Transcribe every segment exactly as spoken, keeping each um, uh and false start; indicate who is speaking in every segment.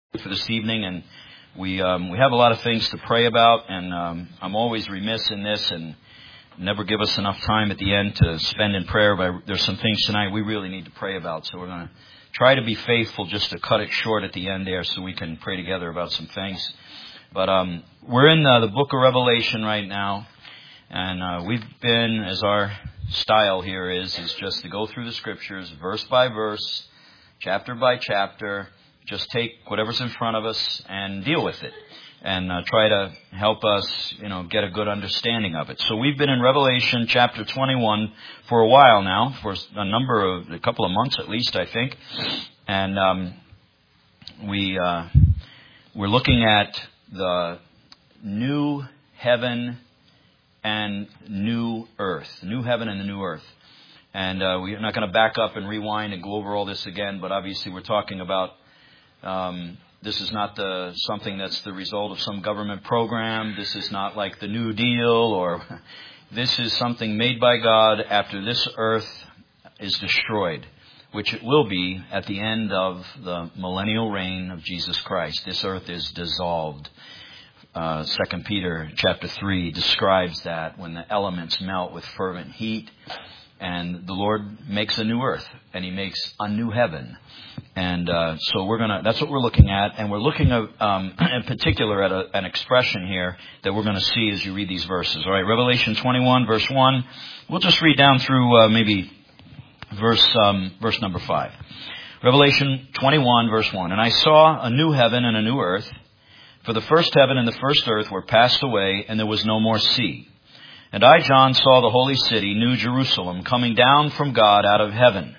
Speaker 1: For this evening, and we um, we have a lot of things to pray about, and um, I'm always remiss in this and never give us enough time at the end to spend in prayer, but there's some things tonight we really need to pray about, so we're going to try to be faithful just to cut it short at the end there so we can pray together about some things. But um, we're in uh, the book of Revelation right now, and uh, we've been, as our style here is, is just to go through the scriptures verse by verse, chapter by chapter. Just take whatever's in front of us and deal with it, and uh, try to help us, you know, get a good understanding of it. So we've been in Revelation chapter twenty-one for a while now, for a number of, a couple of months at least, I think. And um, we uh, we're looking at the new heaven and new earth, new heaven and the new earth. And uh, we're not going to back up and rewind and go over all this again, but obviously we're talking about. Um, this is not the something that's the result of some government program. This is not like the New Deal, or this is something made by God after this earth is destroyed, which it will be at the end of the millennial reign of Jesus Christ. This earth is dissolved. Uh, Second Peter chapter three describes that when the elements melt with fervent heat, and the Lord makes a new earth, and He makes a new heaven. And uh, so we're gonna. That's what we're looking at, and we're looking at, um, in particular at a, an expression here that we're going to see as you read these verses. All right, Revelation twenty-one, verse one. We'll just read down through uh, maybe verse um, verse number five. Revelation twenty-one, verse one. And I saw a new heaven and a new earth, for the first heaven and the first earth were passed away, and there was no more sea. And I, John, saw the holy city, New Jerusalem, coming down from God out of heaven,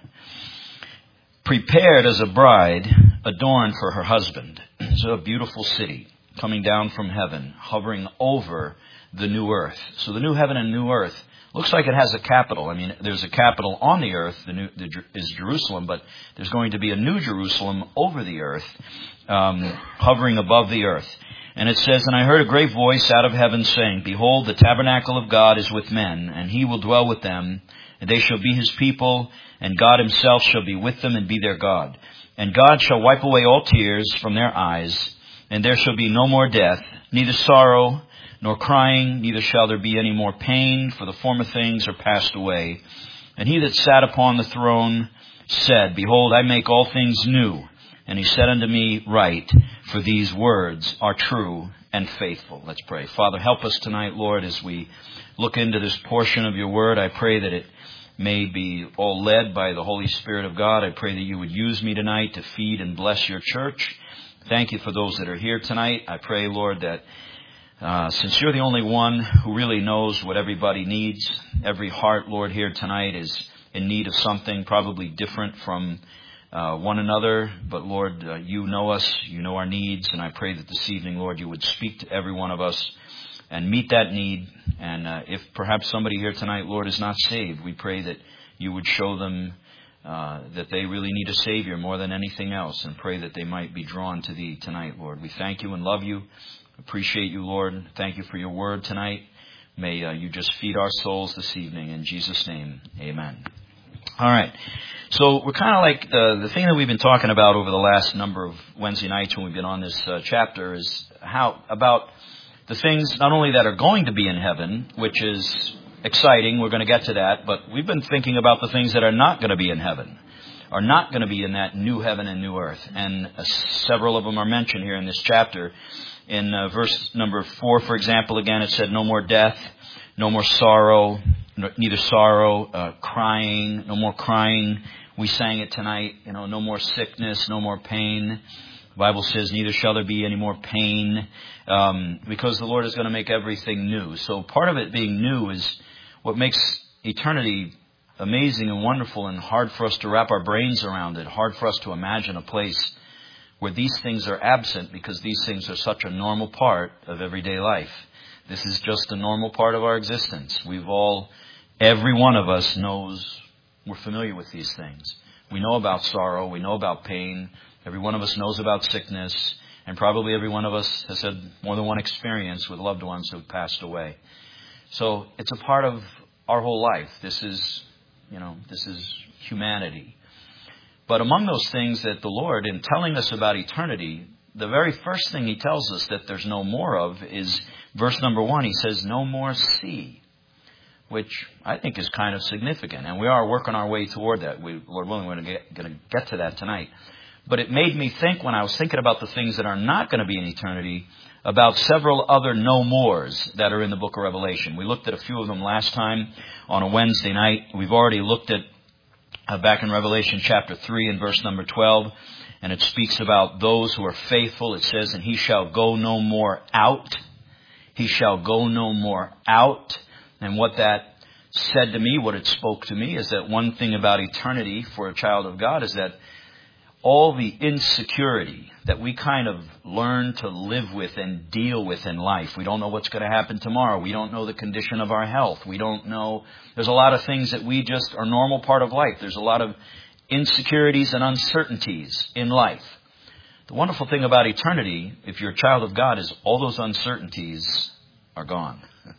Speaker 1: prepared as a bride adorned for her husband. It's a beautiful city coming down from heaven, hovering over the new earth. So the new heaven and new earth looks like it has a capital. I mean, there's a capital on the earth, the new the, is Jerusalem, but there's going to be a new Jerusalem over the earth, um, hovering above the earth. And it says, And I heard a great voice out of heaven saying, Behold, the tabernacle of God is with men, and He will dwell with them, and they shall be His people, and God Himself shall be with them and be their God. And God shall wipe away all tears from their eyes, and there shall be no more death, neither sorrow nor crying, neither shall there be any more pain, for the former things are passed away. And He that sat upon the throne said, Behold, I make all things new. And He said unto me, Write, for these words are true and faithful. Let's pray. Father, help us tonight, Lord, as we look into this portion of Your Word. I pray that it may be all led by the Holy Spirit of God. I pray that You would use me tonight to feed and bless Your church. Thank You for those that are here tonight. I pray, Lord, that uh, since You're the only one who really knows what everybody needs, every heart, Lord, here tonight is in need of something probably different from Uh, one another, but Lord, uh, You know us, You know our needs, and I pray that this evening, Lord, You would speak to every one of us and meet that need. And uh, if perhaps somebody here tonight, Lord, is not saved, we pray that You would show them uh, that they really need a Savior more than anything else, and pray that they might be drawn to Thee tonight, Lord. We thank You and love You, appreciate You, Lord. Thank You for Your Word tonight. May uh, You just feed our souls this evening. In Jesus' name, amen. All right. So we're kind of like the, the thing that we've been talking about over the last number of Wednesday nights when we've been on this uh, chapter is how about the things not only that are going to be in heaven, which is exciting, we're going to get to that, but we've been thinking about the things that are not going to be in heaven, are not going to be in that new heaven and new earth. And uh, several of them are mentioned here in this chapter. In uh, verse number four, for example, again, it said, No more death, no more sorrow, neither sorrow, uh, crying, no more crying. We sang it tonight, you know, no more sickness, no more pain. The Bible says neither shall there be any more pain, um, because the Lord is going to make everything new. So part of it being new is what makes eternity amazing and wonderful, and hard for us to wrap our brains around it, hard for us to imagine a place where these things are absent, because these things are such a normal part of everyday life. This is just a normal part of our existence. We've all, every one of us knows, we're familiar with these things. We know about sorrow. We know about pain. Every one of us knows about sickness. And probably every one of us has had more than one experience with loved ones who have passed away. So it's a part of our whole life. This is, you know, this is humanity. But among those things that the Lord, in telling us about eternity, the very first thing he tells us that there's no more of is verse number one. He says, no more sea, which I think is kind of significant. And we are working our way toward that. We, Lord willing, we're going to get, going to get to that tonight. But it made me think, when I was thinking about the things that are not going to be in eternity, about several other no mores that are in the book of Revelation. We looked at a few of them last time on a Wednesday night. We've already looked at uh, back in Revelation chapter three and verse number twelve. And it speaks about those who are faithful. It says, and he shall go no more out. He shall go no more out. And what that said to me, what it spoke to me, is that one thing about eternity for a child of God is that all the insecurity that we kind of learn to live with and deal with in life. We don't know what's going to happen tomorrow. We don't know the condition of our health. We don't know. There's a lot of things that we just are normal part of life. There's a lot of insecurities and uncertainties in life. The wonderful thing about eternity, if you're a child of God, is all those uncertainties are gone.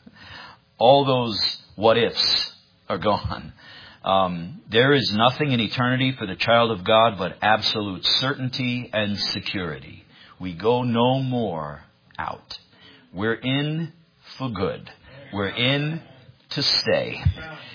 Speaker 1: All those what ifs are gone. Um, there is nothing in eternity for the child of God but absolute certainty and security. We go no more out. We're in for good. We're in to stay.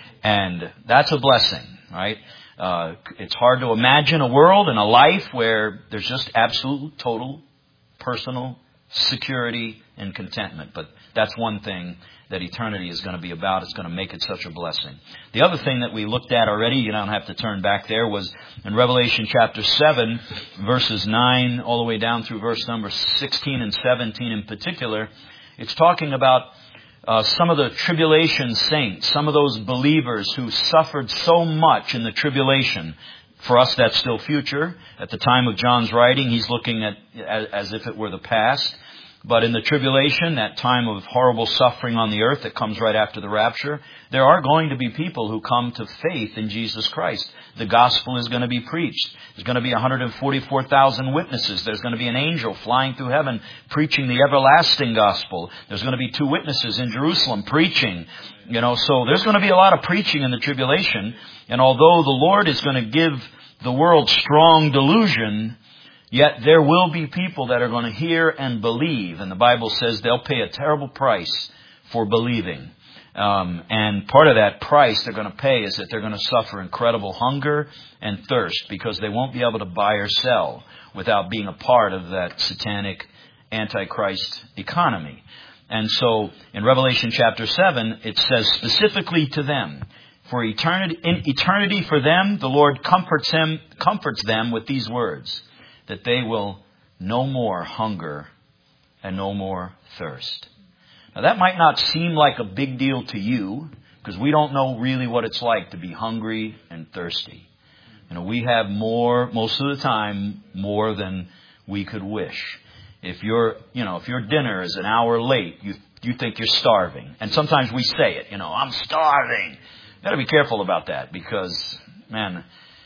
Speaker 1: And that's a blessing, right? Uh, it's hard to imagine a world and a life where there's just absolute, total, personal security and contentment. But that's one thing that eternity is going to be about. It's going to make it such a blessing. The other thing that we looked at already, you don't have to turn back there, was in Revelation chapter seven, verses nine all the way down through verse number sixteen and seventeen in particular. It's talking about uh, some of the tribulation saints, some of those believers who suffered so much in the tribulation. For us, that's still future. At the time of John's writing, he's looking at as, as if it were the past. But in the tribulation, that time of horrible suffering on the earth that comes right after the rapture, there are going to be people who come to faith in Jesus Christ. The gospel is going to be preached. There's going to be one hundred forty-four thousand witnesses. There's going to be an angel flying through heaven preaching the everlasting gospel. There's going to be two witnesses in Jerusalem preaching. You know, so there's going to be a lot of preaching in the tribulation. And although the Lord is going to give the world strong delusion, yet there will be people that are going to hear and believe. And the Bible says they'll pay a terrible price for believing. Um, and part of that price they're going to pay is that they're going to suffer incredible hunger and thirst, because they won't be able to buy or sell without being a part of that satanic antichrist economy. And so in Revelation chapter seven, it says specifically to them, for eternity, in eternity for them, the Lord comforts them, comforts them with these words, that they will no more hunger and no more thirst. Now that might not seem like a big deal to you, because we don't know really what it's like to be hungry and thirsty. You know, we have more, most of the time, more than we could wish. If your, you know, if your dinner is an hour late, you you think you're starving. And sometimes we say it, you know, I'm starving. You got to be careful about that, because, man,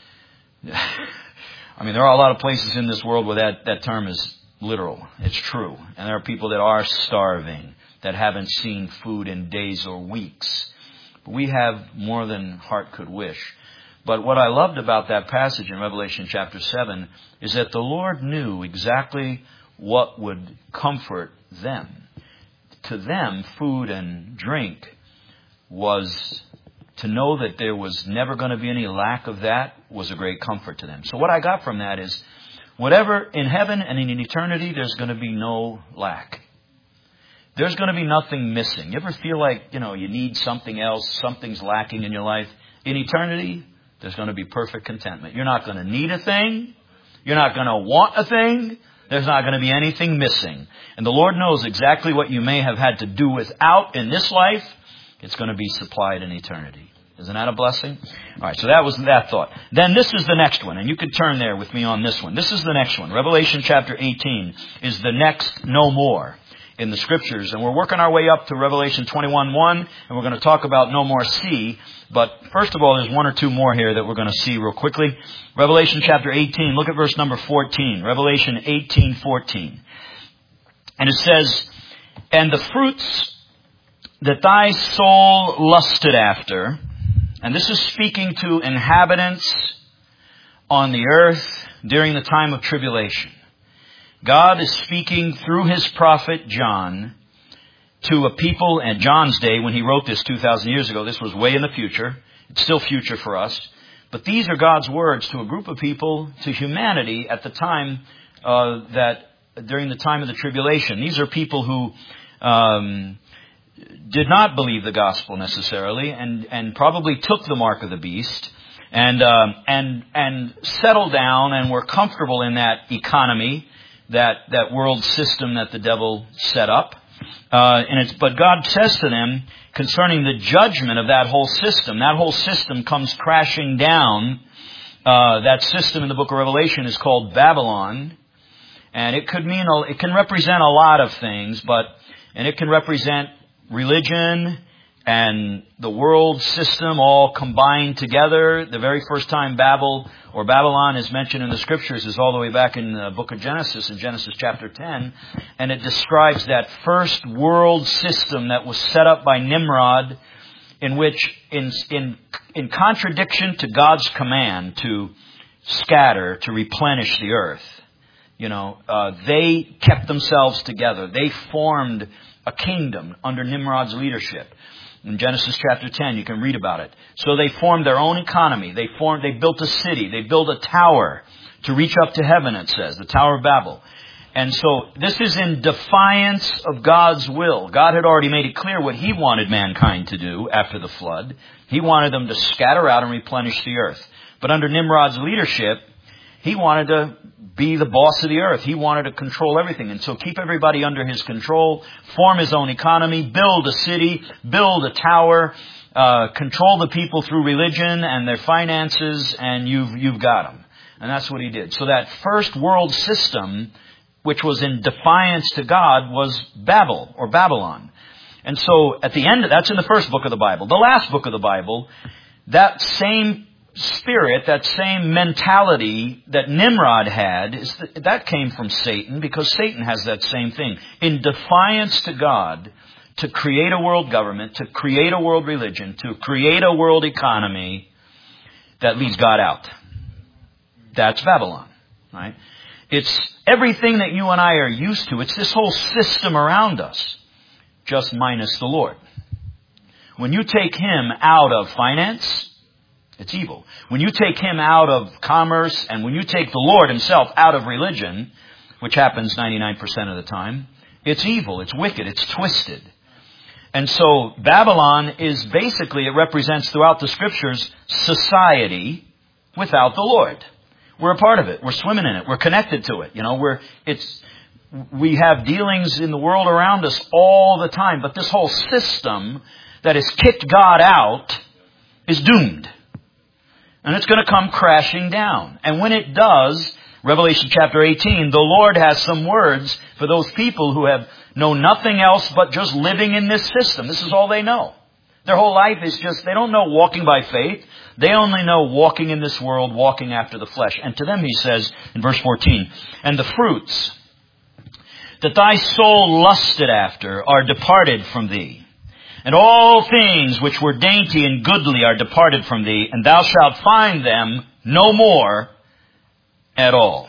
Speaker 1: I mean, there are a lot of places in this world where that, that term is literal. It's true. And there are people that are starving, that haven't seen food in days or weeks. But we have more than heart could wish. But what I loved about that passage in Revelation chapter seven is that the Lord knew exactly what would comfort them. To them, food and drink was, to know that there was never going to be any lack of that was a great comfort to them. So what I got from that is, whatever in heaven and in eternity, there's going to be no lack. There's going to be nothing missing. You ever feel like, you know, you need something else, something's lacking in your life? In eternity, there's going to be perfect contentment. You're not going to need a thing. You're not going to want a thing. There's not going to be anything missing. And the Lord knows exactly what you may have had to do without in this life. It's going to be supplied in eternity. Isn't that a blessing? All right, so that was that thought. Then this is the next one, and you could turn there with me on this one. This is the next one. Revelation chapter eighteen is the next no more in the Scriptures. And we're working our way up to Revelation twenty-one one, and we're going to talk about no more sea. But first of all, there's one or two more here that we're going to see real quickly. Revelation chapter eighteen, look at verse number fourteen. Revelation eighteen fourteen. And it says, and the fruits that thy soul lusted after, and this is speaking to inhabitants on the earth during the time of tribulation. God is speaking through His prophet John to a people in John's day when he wrote this two thousand years ago. This was way in the future. It's still future for us. But these are God's words to a group of people, to humanity at the time uh, that, during the time of the tribulation. These are people who um, did not believe the gospel necessarily and, and probably took the mark of the beast and, um, and, and settled down and were comfortable in that economy, that, that world system that the devil set up. Uh, and it's, but God says to them concerning the judgment of that whole system, that whole system comes crashing down. Uh, that system in the book of Revelation is called Babylon. And it could mean, it can represent a lot of things, but, and it can represent religion and the world system all combined together. The very first time Babel or Babylon is mentioned in the Scriptures is all the way back in the book of Genesis, in Genesis chapter ten. And it describes that first world system that was set up by Nimrod, in which, in, in, in contradiction to God's command to scatter, to replenish the earth, you know, uh, they kept themselves together. They formed a kingdom under Nimrod's leadership. In Genesis chapter ten, you can read about it. So they formed their own economy. They formed, they built a city. They built a tower to reach up to heaven, it says, the Tower of Babel. And so this is in defiance of God's will. God had already made it clear what He wanted mankind to do after the flood. He wanted them to scatter out and replenish the earth. But under Nimrod's leadership, he wanted to be the boss of the earth. He wanted to control everything. And so keep everybody under his control, form his own economy, build a city, build a tower, uh, control the people through religion and their finances, and you've, you've got them. And that's what he did. So that first world system, which was in defiance to God, was Babel or Babylon. And so at the end, that's in the first book of the Bible. The last book of the Bible, that same spirit, that same mentality that Nimrod had, is that, that came from Satan, because Satan has that same thing. In defiance to God, to create a world government, to create a world religion, to create a world economy that leaves God out. That's Babylon, right? It's everything that you and I are used to. It's this whole system around us, just minus the Lord. When you take Him out of finance, it's evil. When you take Him out of commerce, and when you take the Lord Himself out of religion, which happens ninety-nine percent of the time, it's evil, it's wicked, it's twisted. And so Babylon is basically, it represents throughout the Scriptures, society without the Lord. We're a part of it. We're swimming in it. We're connected to it. You know, we're, it's, we have dealings in the world around us all the time. But this whole system that has kicked God out is doomed. And it's going to come crashing down. And when it does, Revelation chapter eighteen, the Lord has some words for those people who have known nothing else but just living in this system. This is all they know. Their whole life is just, they don't know walking by faith. They only know walking in this world, walking after the flesh. And to them he says in verse fourteen, and the fruits that thy soul lusted after are departed from thee. And all things which were dainty and goodly are departed from thee, and thou shalt find them no more at all.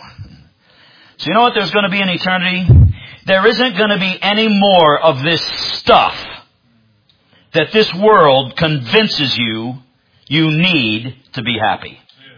Speaker 1: So you know what there's going to be in eternity? There isn't going to be any more of this stuff that this world convinces you you need to be happy.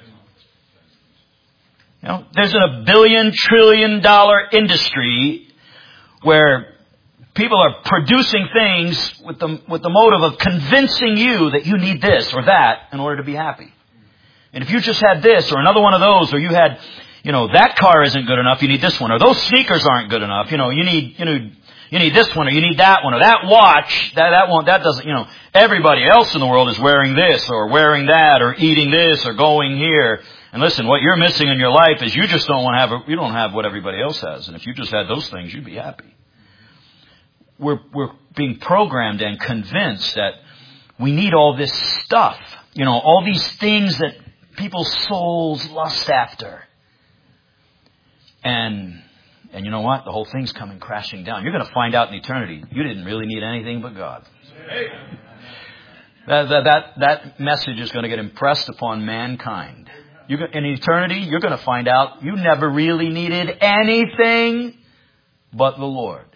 Speaker 1: You know, there's a billion, trillion dollar industry where people are producing things with the, with the motive of convincing you that you need this or that in order to be happy. And if you just had this or another one of those, or you had, you know, that car isn't good enough, you need this one, or those sneakers aren't good enough, you know, you need, you know, you need this one, or you need that one, or that watch, that, that one, that doesn't, you know, everybody else in the world is wearing this, or wearing that, or eating this, or going here. And listen, what you're missing in your life is you just don't want to have, a, you don't have what everybody else has. And if you just had those things, you'd be happy. We're, we're being programmed and convinced that we need all this stuff. You know, all these things that people's souls lust after. And, and you know what? The whole thing's coming crashing down. You're going to find out in eternity, you didn't really need anything but God. That, that, that, that message is going to get impressed upon mankind. You, in eternity, you're going to find out you never really needed anything but the Lord.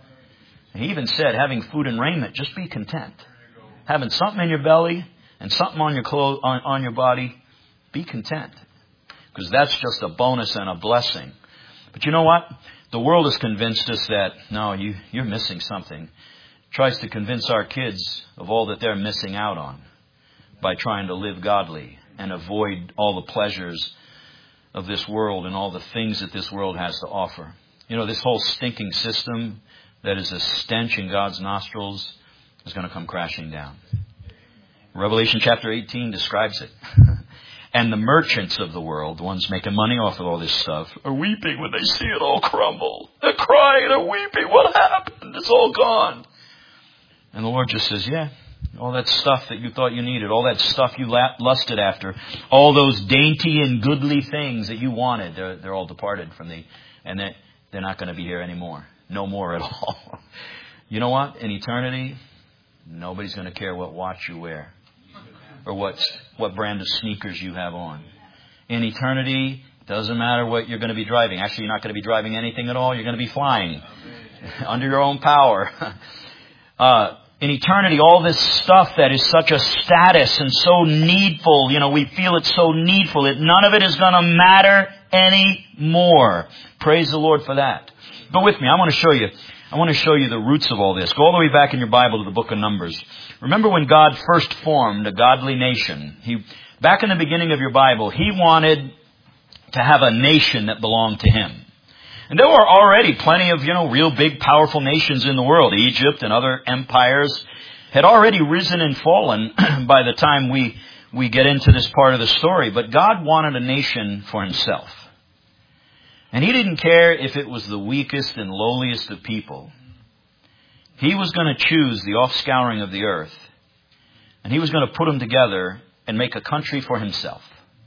Speaker 1: And he even said, having food and raiment, just be content. Having something in your belly and something on your clothes, on, on your body, be content. Because that's just a bonus and a blessing. But you know what? The world has convinced us that, no, you, you're missing something. It tries to convince our kids of all that they're missing out on by trying to live godly and avoid all the pleasures of this world and all the things that this world has to offer. You know, this whole stinking system that is a stench in God's nostrils is going to come crashing down. Revelation chapter eighteen describes it. And the merchants of the world, the ones making money off of all this stuff, are weeping when they see it all crumble. They're crying, they're weeping. What happened? It's all gone. And the Lord just says, yeah, all that stuff that you thought you needed, all that stuff you lusted after, all those dainty and goodly things that you wanted, they're, they're all departed from thee. And they're, they're not going to be here anymore. No more at all. You know what? In eternity, nobody's going to care what watch you wear or what, what brand of sneakers you have on. In eternity, doesn't matter what you're going to be driving. Actually, you're not going to be driving anything at all. You're going to be flying under your own power. uh, In eternity, all this stuff that is such a status and so needful, you know, we feel it's so needful, that none of it is going to matter anymore. Praise the Lord for that. Go with me. I want to show you, I want to show you the roots of all this. Go all the way back in your Bible to the book of Numbers. Remember when God first formed a godly nation? He, back in the beginning of your Bible, He wanted to have a nation that belonged to Him. And there were already plenty of, you know, real big, powerful nations in the world. Egypt and other empires had already risen and fallen by the time we, we get into this part of the story. But God wanted a nation for Himself. And He didn't care if it was the weakest and lowliest of people. He was going to choose the offscouring of the earth. And He was going to put them together and make a country for Himself.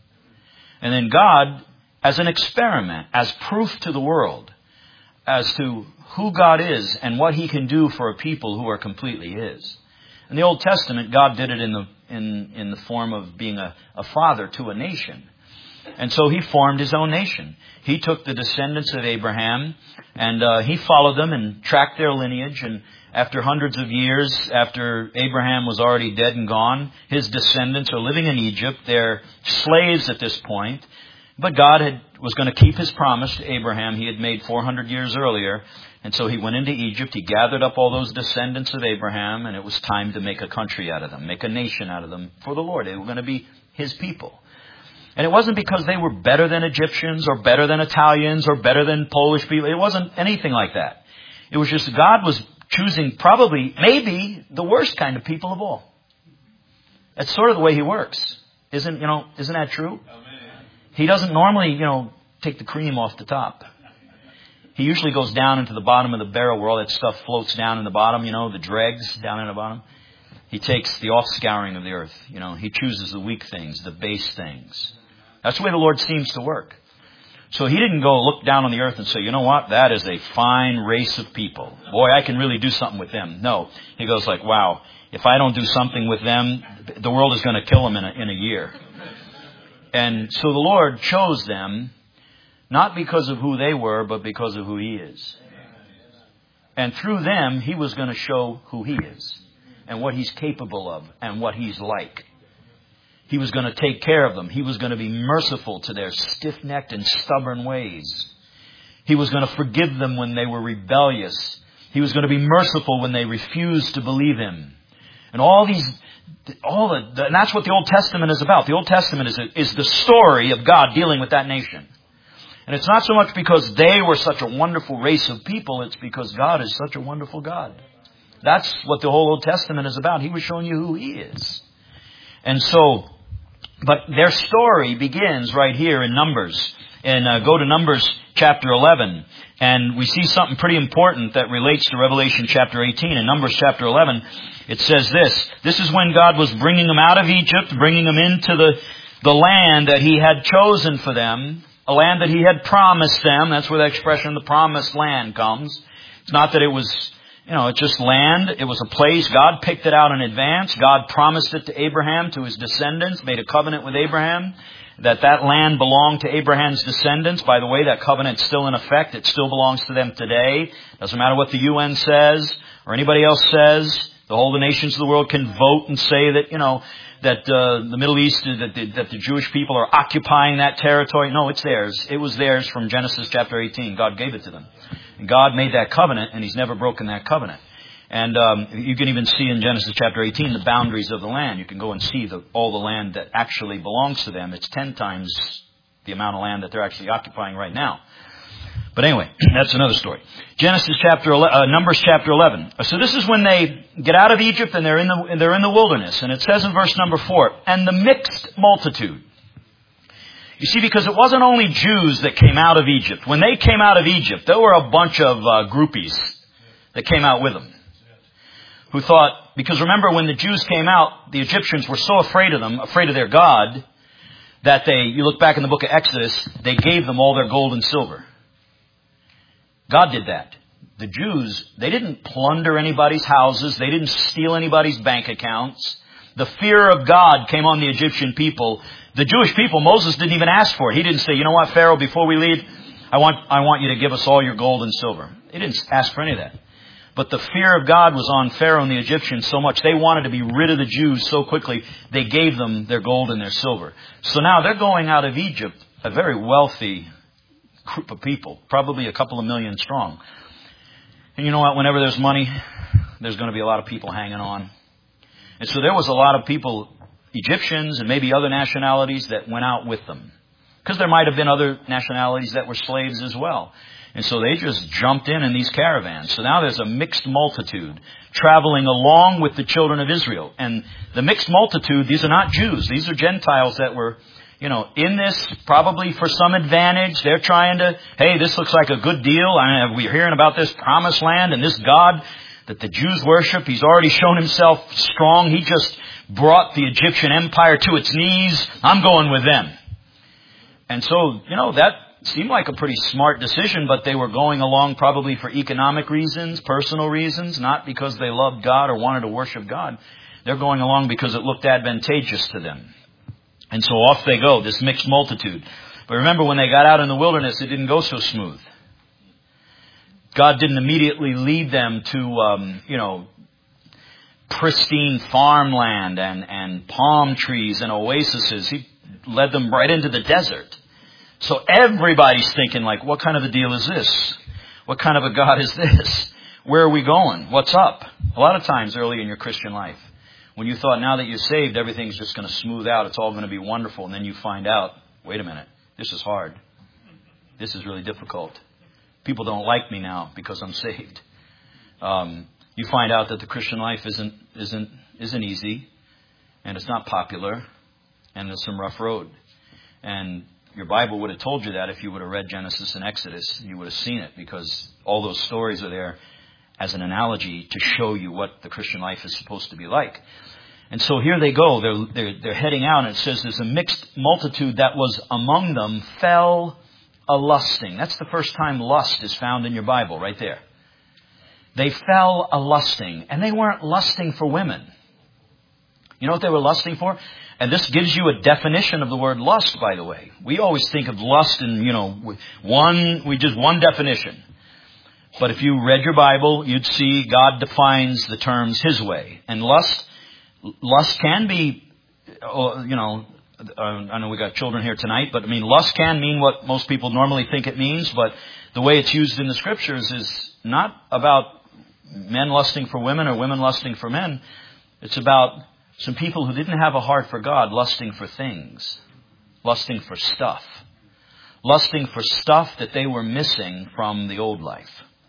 Speaker 1: And then God, as an experiment, as proof to the world, as to who God is and what He can do for a people who are completely His. In the Old Testament, God did it in the in, in the form of being a, a father to a nation. And so He formed His own nation. He took the descendants of Abraham and uh, He followed them and tracked their lineage. And after hundreds of years, after Abraham was already dead and gone, his descendants are living in Egypt. They're slaves at this point. But God had, was going to keep His promise to Abraham He had made four hundred years earlier. And so He went into Egypt. He gathered up all those descendants of Abraham. And it was time to make a country out of them, make a nation out of them for the Lord. They were going to be His people. And it wasn't because they were better than Egyptians or better than Italians or better than Polish people. It wasn't anything like that. It was just God was choosing probably, maybe, the worst kind of people of all. That's sort of the way He works. Isn't, you know, isn't that true? He doesn't normally, you know, take the cream off the top. He usually goes down into the bottom of the barrel where all that stuff floats down in the bottom, you know, the dregs down in the bottom. He takes the offscouring of the earth. You know, He chooses the weak things, the base things. That's the way the Lord seems to work. So He didn't go look down on the earth and say, you know what, that is a fine race of people. Boy, I can really do something with them. No. He goes like, wow, if I don't do something with them, the world is going to kill them in a, in a year. And so the Lord chose them, not because of who they were, but because of who He is. And through them, He was going to show who He is and what He's capable of and what He's like. He was going to take care of them. He was going to be merciful to their stiff-necked and stubborn ways. He was going to forgive them when they were rebellious. He was going to be merciful when they refused to believe Him. And all these, all the, and that's what the Old Testament is about. The Old Testament is, is the story of God dealing with that nation. And it's not so much because they were such a wonderful race of people. It's because God is such a wonderful God. That's what the whole Old Testament is about. He was showing you who He is. And so, but their story begins right here in Numbers. And uh, go to Numbers chapter eleven. And we see something pretty important that relates to Revelation chapter eighteen. In Numbers chapter eleven, it says this. This is when God was bringing them out of Egypt, bringing them into the, the land that He had chosen for them. A land that He had promised them. That's where the expression the promised land comes. It's not that it was you know, it's just land. It was a place. God picked it out in advance. God promised it to Abraham, to his descendants, made a covenant with Abraham that that land belonged to Abraham's descendants. By the way, that covenant's still in effect. It still belongs to them today. Doesn't matter what the U N says or anybody else says. The whole the nations of the world can vote and say that, you know, that uh, the Middle East, that the, that the Jewish people are occupying that territory. No, it's theirs. It was theirs from Genesis chapter eighteen. God gave it to them. And God made that covenant, and He's never broken that covenant. And um, you can even see in Genesis chapter eighteen the boundaries of the land. You can go and see the, all the land that actually belongs to them. It's ten times the amount of land that they're actually occupying right now. But anyway, that's another story. Genesis chapter, uh, Numbers chapter eleven. So this is when they get out of Egypt and they're in the they're in the wilderness. And it says in verse number four, and the mixed multitude. You see, because it wasn't only Jews that came out of Egypt. When they came out of Egypt, there were a bunch of uh, groupies that came out with them. Who thought, because remember when the Jews came out, the Egyptians were so afraid of them, afraid of their God, that they, you look back in the book of Exodus, they gave them all their gold and silver. God did that. The Jews, they didn't plunder anybody's houses. They didn't steal anybody's bank accounts. The fear of God came on the Egyptian people. The Jewish people, Moses didn't even ask for it. He didn't say, you know what, Pharaoh, before we leave, I want, I want you to give us all your gold and silver. He didn't ask for any of that. But the fear of God was on Pharaoh and the Egyptians so much they wanted to be rid of the Jews so quickly they gave them their gold and their silver. So now they're going out of Egypt, a very wealthy group of people, probably a couple of million strong. And you know what? Whenever there's money, there's going to be a lot of people hanging on. And so there was a lot of people, Egyptians and maybe other nationalities, that went out with them. Because there might have been other nationalities that were slaves as well. And so they just jumped in in these caravans. So now there's a mixed multitude traveling along with the children of Israel. And the mixed multitude, these are not Jews. These are Gentiles that were, you know, in this probably for some advantage. They're trying to, hey, this looks like a good deal. I mean, we're hearing about this promised land and this God that the Jews worship. He's already shown himself strong. He just brought the Egyptian empire to its knees. I'm going with them. And so, you know, that seemed like a pretty smart decision, but they were going along probably for economic reasons, personal reasons, not because they loved God or wanted to worship God. They're going along because it looked advantageous to them. And so off they go, this mixed multitude. But remember, when they got out in the wilderness, it didn't go so smooth. God didn't immediately lead them to, um, you know, pristine farmland and, and palm trees and oases. He led them right into the desert. So everybody's thinking like, what kind of a deal is this? What kind of a God is this? Where are we going? What's up? A lot of times early in your Christian life, when you thought now that you're saved, everything's just going to smooth out. It's all going to be wonderful. And then you find out, wait a minute, this is hard. This is really difficult. People don't like me now because I'm saved. Um, you find out that the Christian life isn't, isn't, isn't easy, and it's not popular, and there's some rough road. And your Bible would have told you that if you would have read Genesis and Exodus. You would have seen it, because all those stories are there as an analogy to show you what the Christian life is supposed to be like. And so here they go. They're, they're, they're heading out, and it says there's a mixed multitude that was among them fell a-lusting. That's the first time lust is found in your Bible, right there. They fell a-lusting, and they weren't lusting for women. You know what they were lusting for? And this gives you a definition of the word lust, by the way. We always think of lust in, you know, one, we just one definition. But if you read your Bible, you'd see God defines the terms His way. And lust, lust can be, you know, I know we got children here tonight, but I mean, lust can mean what most people normally think it means, but the way it's used in the Scriptures is not about men lusting for women or women lusting for men. It's about some people who didn't have a heart for God lusting for things, lusting for stuff, lusting for stuff that they were missing from the old life.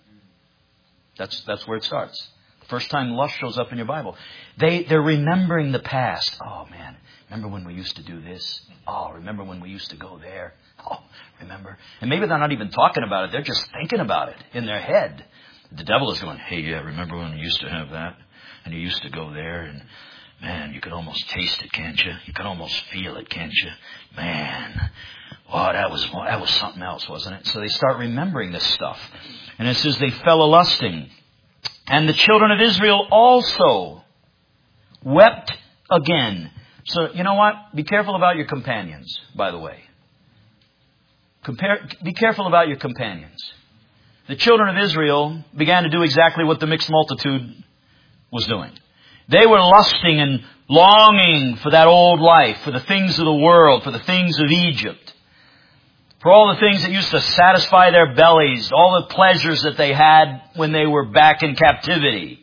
Speaker 1: That's that's where it starts. The first time lust shows up in your Bible. They, they're remembering the past. Oh, man, remember when we used to do this? Oh, remember when we used to go there? Oh, remember? And maybe they're not even talking about it. They're just thinking about it in their head. The devil is going, hey, yeah, remember when we used to have that? And you used to go there, and man, you could almost taste it, can't you? You could almost feel it, can't you? Man, oh, that was that was something else, wasn't it? So they start remembering this stuff. And it says they fell a-lusting. And the children of Israel also wept again. So, you know what? Be careful about your companions, by the way. Compare, be careful about your companions. The children of Israel began to do exactly what the mixed multitude was doing. They were lusting and longing for that old life, for the things of the world, for the things of Egypt, for all the things that used to satisfy their bellies, all the pleasures that they had when they were back in captivity.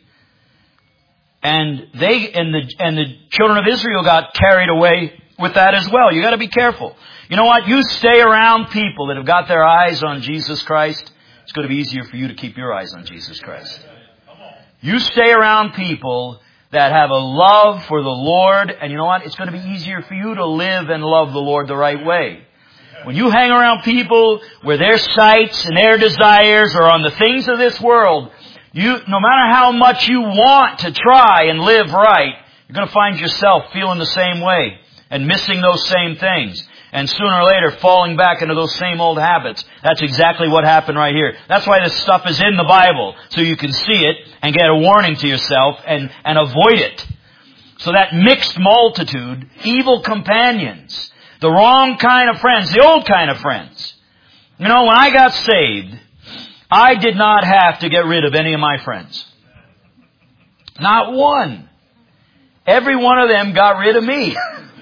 Speaker 1: And they and the and the children of Israel got carried away with that as well. You got to be careful. You know what? You stay around people that have got their eyes on Jesus Christ. It's going to be easier for you to keep your eyes on Jesus Christ. You stay around people that have a love for the Lord, and you know what? It's going to be easier for you to live and love the Lord the right way. When you hang around people where their sights and their desires are on the things of this world, you, no matter how much you want to try and live right, you're going to find yourself feeling the same way and missing those same things. And sooner or later falling back into those same old habits. That's exactly what happened right here. That's why this stuff is in the Bible. So you can see it and get a warning to yourself and, and avoid it. So that mixed multitude, evil companions, the wrong kind of friends, the old kind of friends. You know, when I got saved, I did not have to get rid of any of my friends. Not one. Every one of them got rid of me.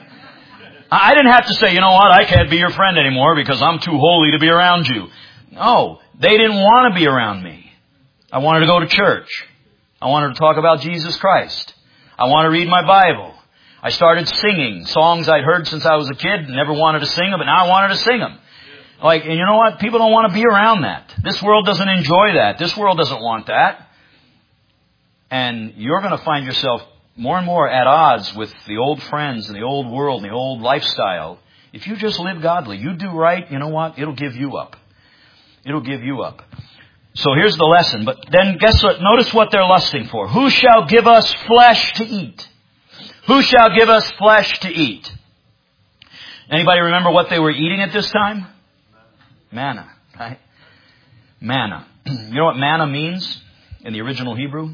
Speaker 1: I didn't have to say, you know what, I can't be your friend anymore because I'm too holy to be around you. No, they didn't want to be around me. I wanted to go to church. I wanted to talk about Jesus Christ. I wanted to read my Bible. I started singing songs I'd heard since I was a kid and never wanted to sing them, but now I wanted to sing them. Like, and you know what? People don't want to be around that. This world doesn't enjoy that. This world doesn't want that. And you're going to find yourself more and more at odds with the old friends and the old world and the old lifestyle. If you just live godly, you do right, you know what? It'll give you up. It'll give you up. So here's the lesson. But then guess what? Notice what they're lusting for. Who shall give us flesh to eat? Who shall give us flesh to eat? Anybody remember what they were eating at this time? Manna, right? Manna. You know what manna means in the original Hebrew?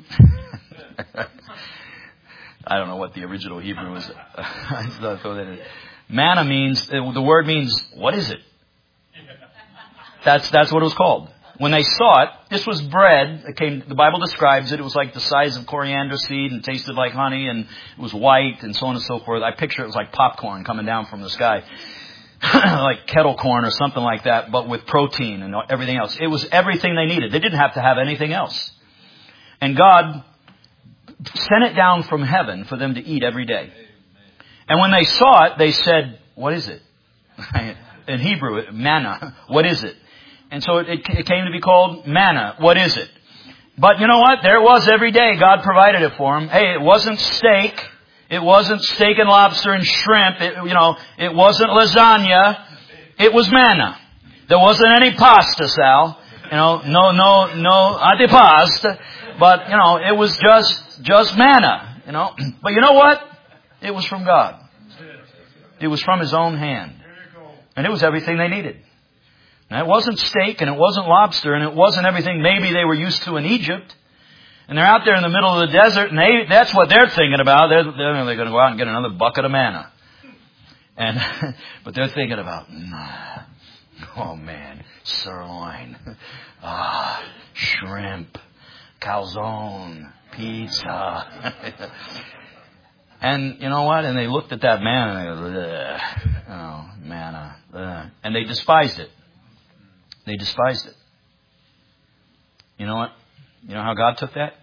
Speaker 1: I don't know what the original Hebrew was. I just throw that in. Manna means, the word means, what is it? That's, that's what it was called. When they saw it, this was bread. It came, the Bible describes it. It was like the size of coriander seed and tasted like honey and it was white and so on and so forth. I picture it was like popcorn coming down from the sky. Like kettle corn or something like that, but with protein and everything else. It was everything they needed. They didn't have to have anything else. And God sent it down from heaven for them to eat every day. And when they saw it, they said, what is it? In Hebrew, manna. What is it? And so it, it came to be called manna. What is it? But you know what? There it was every day. God provided it for them. Hey, it wasn't steak. It wasn't steak and lobster and shrimp. It, you know, it wasn't lasagna. It was manna. There wasn't any pasta, Sal. You know, no, no, no antipasta. But, you know, it was just, just manna, you know. But you know what? It was from God. It was from His own hand. And it was everything they needed. Now, it wasn't steak and it wasn't lobster and it wasn't everything maybe they were used to in Egypt. And they're out there in the middle of the desert and they, that's what they're thinking about. They're, they're, they're going to go out and get another bucket of manna. And, but they're thinking about, oh man, sirloin, ah, shrimp, calzone, pizza. And you know what? And they looked at that manna and they go, oh, manna. Ugh. And they despised it. They despised it. You know what? You know how God took that?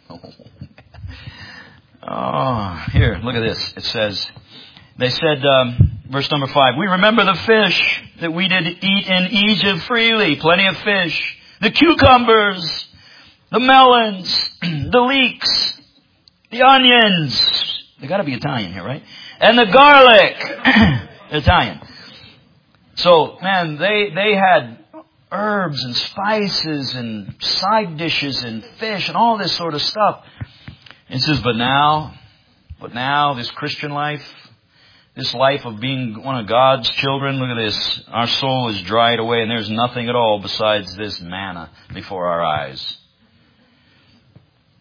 Speaker 1: Oh, here, look at this. It says, they said, um, verse number five, we remember the fish that we did eat in Egypt freely. Plenty of fish. The cucumbers, the melons, the leeks, the onions. They got to be Italian here, right? And the garlic. Italian. So, man, they, they had herbs and spices and side dishes and fish and all this sort of stuff. And it says, but now, but now this Christian life, this life of being one of God's children, look at this. Our soul is dried away and there's nothing at all besides this manna before our eyes.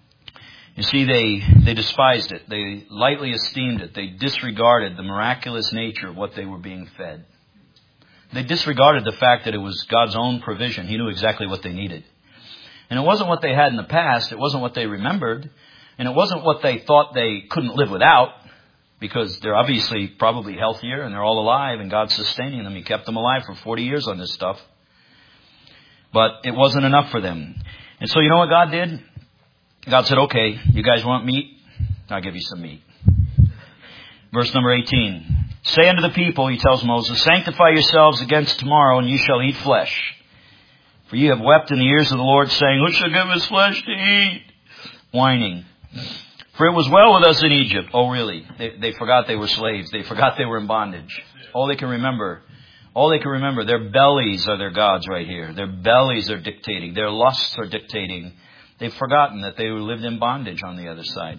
Speaker 1: You see, they, they despised it. They lightly esteemed it. They disregarded the miraculous nature of what they were being fed. They disregarded the fact that it was God's own provision. He knew exactly what they needed. And it wasn't what they had in the past. It wasn't what they remembered. And it wasn't what they thought they couldn't live without, because they're obviously probably healthier and they're all alive and God's sustaining them. He kept them alive for forty years on this stuff. But it wasn't enough for them. And so you know what God did? God said, okay, you guys want meat? I'll give you some meat. Verse number eighteen. Say unto the people, he tells Moses, sanctify yourselves against tomorrow, and you shall eat flesh. For ye have wept in the ears of the Lord, saying, who shall give us flesh to eat? Whining. For it was well with us in Egypt. Oh, really? They, they forgot they were slaves. They forgot they were in bondage. All they can remember, all they can remember, their bellies are their gods right here. Their bellies are dictating. Their lusts are dictating. They've forgotten that they lived in bondage on the other side.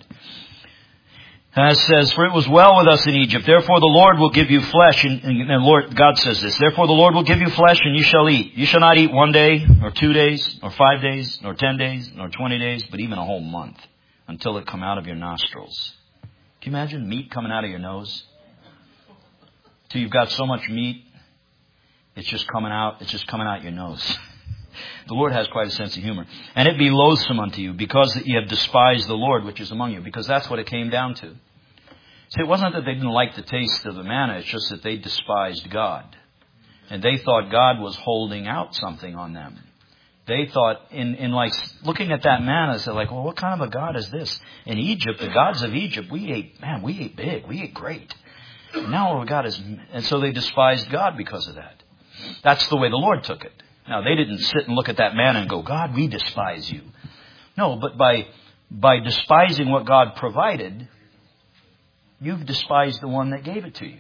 Speaker 1: And it says, for it was well with us in Egypt. Therefore the Lord will give you flesh. And, and, and Lord, God says this. Therefore the Lord will give you flesh, and you shall eat. You shall not eat one day, or two days, or five days, nor ten days, nor twenty days, but even a whole month, until it come out of your nostrils. Can you imagine meat coming out of your nose? Till you've got so much meat, it's just coming out, it's just coming out your nose. The Lord has quite a sense of humor. And it be loathsome unto you, because that ye have despised the Lord which is among you. Because that's what it came down to. See, it wasn't that they didn't like the taste of the manna, it's just that they despised God. And they thought God was holding out something on them. They thought, in, in like looking at that manna, they're like, well, what kind of a God is this? In Egypt, the gods of Egypt, we ate, man, we ate big, we ate great. And now what we got is, and so they despised God because of that. That's the way the Lord took it. Now, they didn't sit and look at that manna and go, God, we despise you. No, but by by despising what God provided, you've despised the one that gave it to you.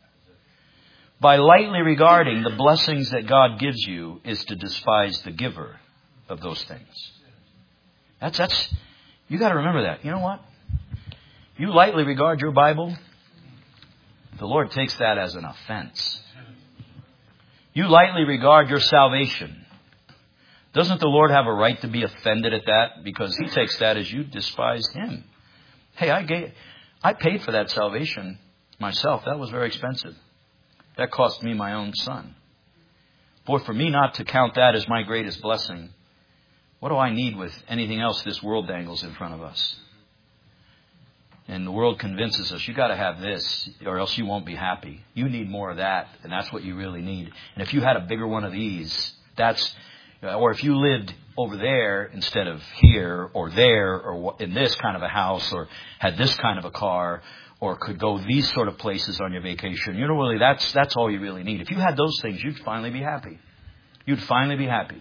Speaker 1: By lightly regarding the blessings that God gives you is to despise the giver of those things. That's, that's, you got to remember that. You know what? You lightly regard your Bible, the Lord takes that as an offense. You lightly regard your salvation. Doesn't the Lord have a right to be offended at that? Because He takes that as you despise Him. Hey, I gave, I paid for that salvation myself. That was very expensive. That cost me my own son. Boy, for me not to count that as my greatest blessing, what do I need with anything else this world dangles in front of us? And the world convinces us, you got to have this or else you won't be happy. You need more of that, and that's what you really need. And if you had a bigger one of these, that's, or if you lived over there instead of here or there or in this kind of a house or had this kind of a car or could go these sort of places on your vacation, you know, really that's, that's all you really need. If you had those things, you'd finally be happy. You'd finally be happy.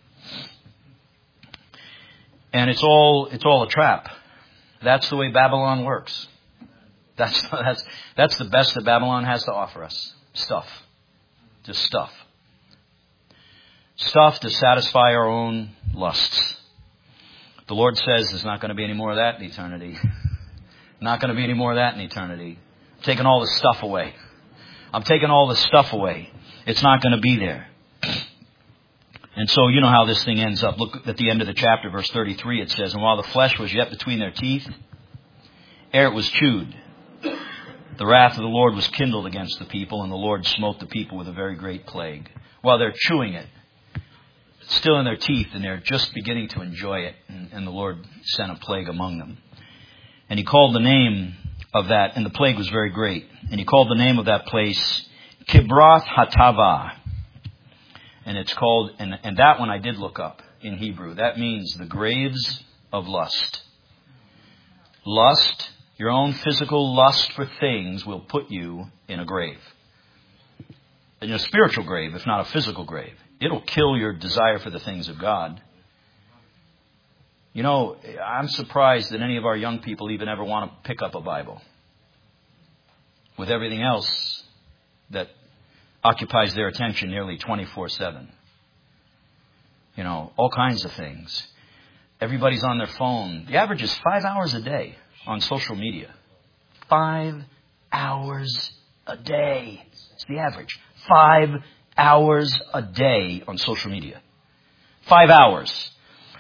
Speaker 1: And it's all, it's all a trap. That's the way Babylon works. That's, that's, that's the best that Babylon has to offer us. Stuff. Just stuff. Stuff to satisfy our own lusts. The Lord says there's not going to be any more of that in eternity. Not going to be any more of that in eternity. I'm taking all the stuff away. I'm taking all the stuff away. It's not going to be there. And so you know how this thing ends up. Look at the end of the chapter, verse thirty-three. It says, and while the flesh was yet between their teeth, ere it was chewed, the wrath of the Lord was kindled against the people, and the Lord smote the people with a very great plague. While they're chewing it, it's still in their teeth, and they're just beginning to enjoy it. And, and the Lord sent a plague among them. And He called the name of that, and the plague was very great. And He called the name of that place Kibroth Hatava. And it's called, and, and that one I did look up in Hebrew. That means the graves of lust. Lust, your own physical lust for things will put you in a grave. In a spiritual grave, if not a physical grave. It'll kill your desire for the things of God. You know, I'm surprised that any of our young people even ever want to pick up a Bible. With everything else that occupies their attention nearly twenty-four seven. You know, all kinds of things. Everybody's on their phone. The average is five hours a day on social media. Five hours a day. It's the average. Five hours a day on social media. Five hours.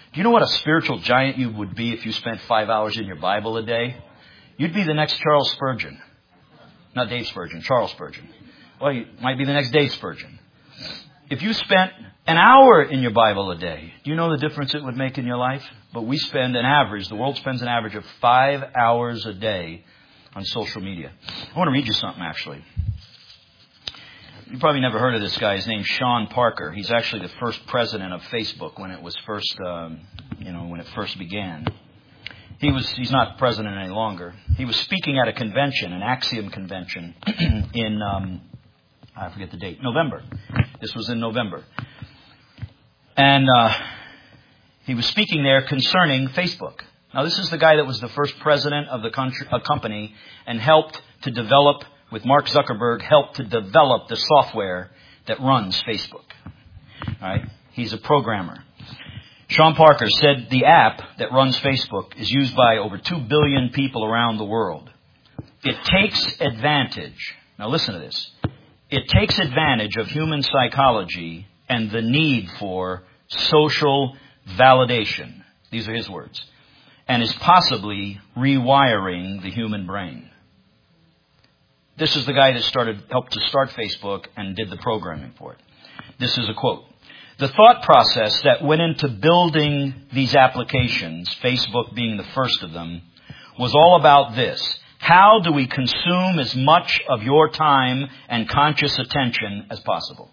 Speaker 1: Do you know what a spiritual giant you would be if you spent five hours in your Bible a day? You'd be the next Charles Spurgeon. Not Dave Spurgeon, Charles Spurgeon. Well, you might be the next Dave Spurgeon. If you spent an hour in your Bible a day, do you know the difference it would make in your life? But we spend an average, the world spends an average of five hours a day on social media. I want to read you something, actually. You probably never heard of this guy. His name's Sean Parker. He's actually the first president of Facebook when it was first, um, you know, when it first began. He was, he's not president any longer. He was speaking at a convention, an Axiom convention, in, um, I forget the date, November. This was in November. And uh, he was speaking there concerning Facebook. Now, this is the guy that was the first president of the country, a company and helped to develop, with Mark Zuckerberg, helped to develop the software that runs Facebook. All right? He's a programmer. Sean Parker said the app that runs Facebook is used by over two billion people around the world. It takes advantage. Now listen to this. It takes advantage of human psychology and the need for social validation. These are his words. And is possibly rewiring the human brain. This is the guy that started, helped to start Facebook and did the programming for it. This is a quote. The thought process that went into building these applications, Facebook being the first of them, was all about this. How do we consume as much of your time and conscious attention as possible?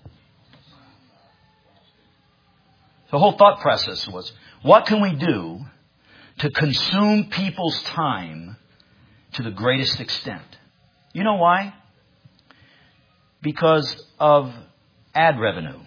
Speaker 1: The whole thought process was, what can we do to consume people's time to the greatest extent? You know why? Because of ad revenue.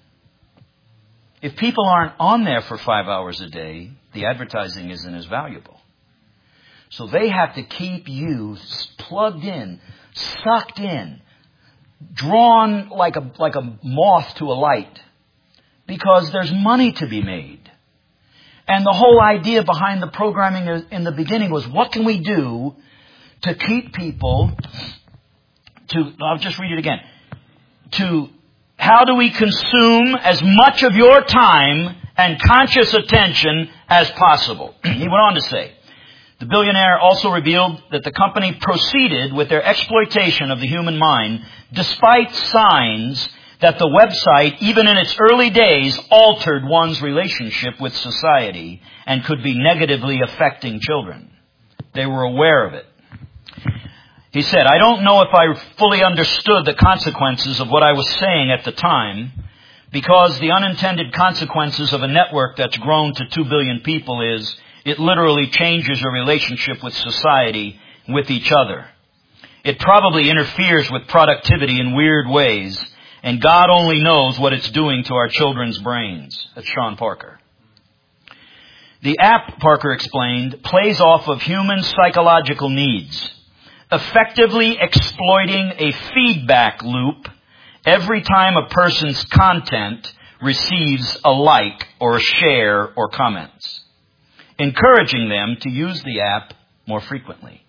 Speaker 1: If people aren't on there for five hours a day, the advertising isn't as valuable. So they have to keep you plugged in, sucked in, drawn like a, like a moth to a light, because there's money to be made. And the whole idea behind the programming in the beginning was, what can we do to keep people to, I'll just read it again, to how do we consume as much of your time and conscious attention as possible? He went on to say, the billionaire also revealed that the company proceeded with their exploitation of the human mind despite signs that the website, even in its early days, altered one's relationship with society and could be negatively affecting children. They were aware of it. He said, I don't know if I fully understood the consequences of what I was saying at the time, because the unintended consequences of a network that's grown to two billion people is it literally changes your relationship with society, with each other. It probably interferes with productivity in weird ways, and God only knows what it's doing to our children's brains. That's Sean Parker. The app, Parker explained, plays off of human psychological needs, effectively exploiting a feedback loop every time a person's content receives a like or a share or comments, encouraging them to use the app more frequently.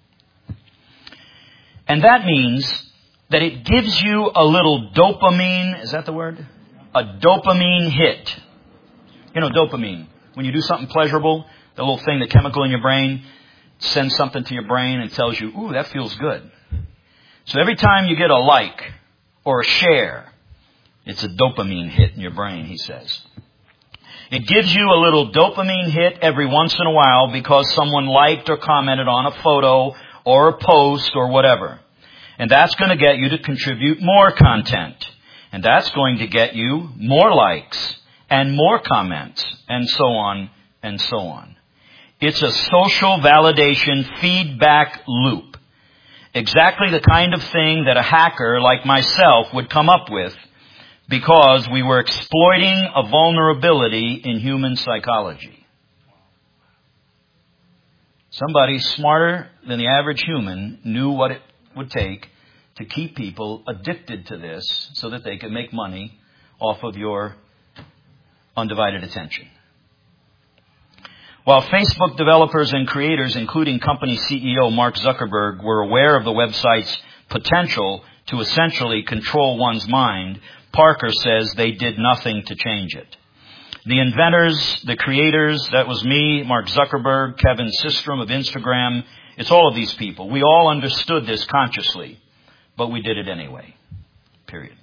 Speaker 1: And that means that it gives you a little dopamine, is that the word? A dopamine hit. You know, dopamine. When you do something pleasurable, the little thing, the chemical in your brain, sends something to your brain and tells you, ooh, that feels good. So every time you get a like or a share, it's a dopamine hit in your brain, he says. It gives you a little dopamine hit every once in a while because someone liked or commented on a photo or a post or whatever. And that's going to get you to contribute more content. And that's going to get you more likes and more comments and so on and so on. It's a social validation feedback loop. Exactly the kind of thing that a hacker like myself would come up with because we were exploiting a vulnerability in human psychology. Somebody smarter than the average human knew what it would take to keep people addicted to this so that they could make money off of your undivided attention. While Facebook developers and creators, including company C E O Mark Zuckerberg, were aware of the website's potential to essentially control one's mind, Parker says they did nothing to change it. The inventors, the creators, that was me, Mark Zuckerberg, Kevin Systrom of Instagram. It's all of these people. We all understood this consciously, but we did it anyway. Period.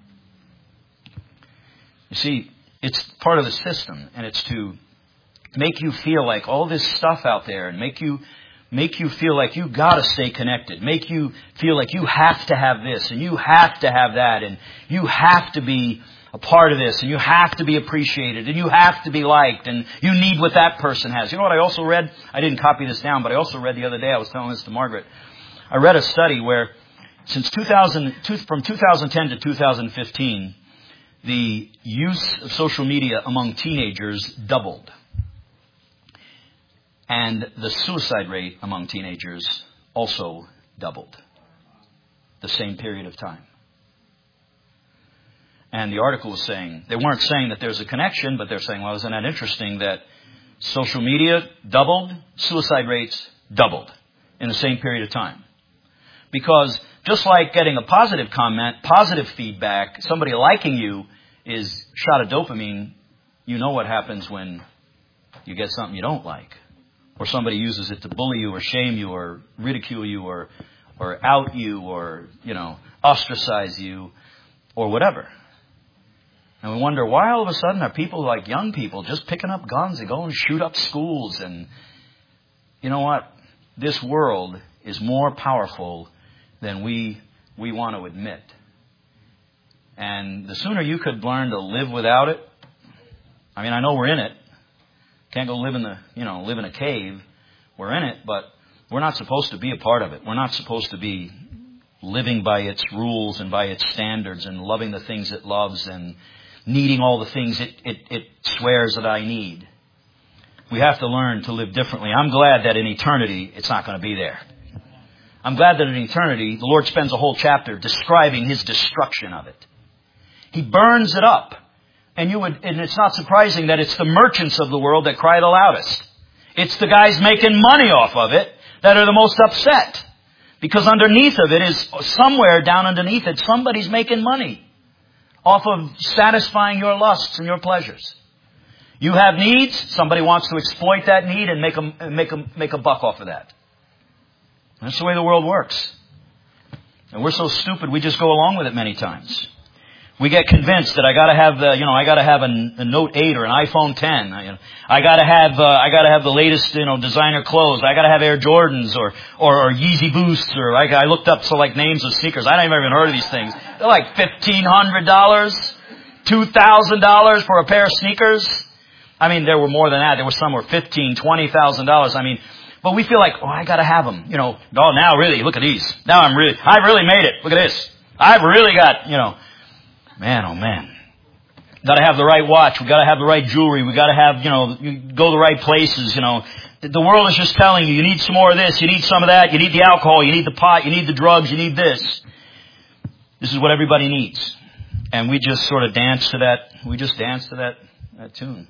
Speaker 1: You see, it's part of the system, and it's to make you feel like all this stuff out there and make you make you feel like you got to stay connected. Make you feel like you have to have this and you have to have that and you have to be a part of this and you have to be appreciated and you have to be liked and you need what that person has. You know what I also read? I didn't copy this down, but I also read the other day, I was telling this to Margaret. I read a study where since two thousand, from two thousand ten to two thousand fifteen, the use of social media among teenagers doubled. And the suicide rate among teenagers also doubled. The same period of time. And the article was saying, they weren't saying that there's a connection, but they're saying, well, isn't that interesting that social media doubled, suicide rates doubled in the same period of time. Because just like getting a positive comment, positive feedback, somebody liking you is a shot of dopamine, you know what happens when you get something you don't like. Or somebody uses it to bully you or shame you or ridicule you or or out you or, you know, ostracize you or whatever. And we wonder why all of a sudden are people like young people just picking up guns and going to shoot up schools. And you know what? This world is more powerful than we we want to admit. And the sooner you could learn to live without it, I mean, I know we're in it. Can't go live in the, you know, live in a cave. We're in it, but we're not supposed to be a part of it. We're not supposed to be living by its rules and by its standards and loving the things it loves and needing all the things it, it, it swears that I need. We have to learn to live differently. I'm glad that in eternity, it's not going to be there. I'm glad that in eternity, the Lord spends a whole chapter describing His destruction of it. He burns it up. And you would, and it's not surprising that it's the merchants of the world that cry the loudest. It's the guys making money off of it that are the most upset. Because underneath of it is, somewhere down underneath it, somebody's making money off of satisfying your lusts and your pleasures. You have needs, somebody wants to exploit that need and make a, make a, make a buck off of that. That's the way the world works. And we're so stupid, we just go along with it many times. We get convinced that I got to have the, you know, I got to have a, a Note eight or an iPhone ten. I, you know, I got to have, uh, I got to have the latest, you know, designer clothes. I got to have Air Jordans or, or, or Yeezy Boosts or I, I looked up so like names of sneakers. I never even heard of these things. They're like fifteen hundred dollars, two thousand dollars for a pair of sneakers. I mean, there were more than that. There were some were fifteen, twenty thousand dollars. I mean, but we feel like, oh, I got to have them. You know, oh, now really, look at these. Now I'm really, I've really made it. Look at this. I've really got, you know. Man, oh man. Got to have the right watch. We got to have the right jewelry. We got to have, you know, you go the right places, you know. The world is just telling you, you need some more of this, you need some of that, you need the alcohol, you need the pot, you need the drugs, you need this. This is what everybody needs. And we just sort of dance to that, we just dance to that, that tune.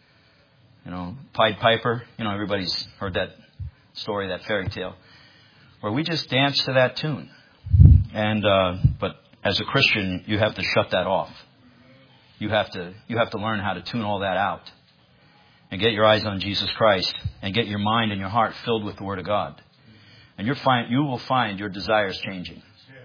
Speaker 1: You know, Pied Piper, you know, everybody's heard that story, that fairy tale, where we just dance to that tune. And, uh, but, as a Christian, you have to shut that off. You have to, you have to learn how to tune all that out. And get your eyes on Jesus Christ. And get your mind and your heart filled with the Word of God. And you're find, you will find your desires changing.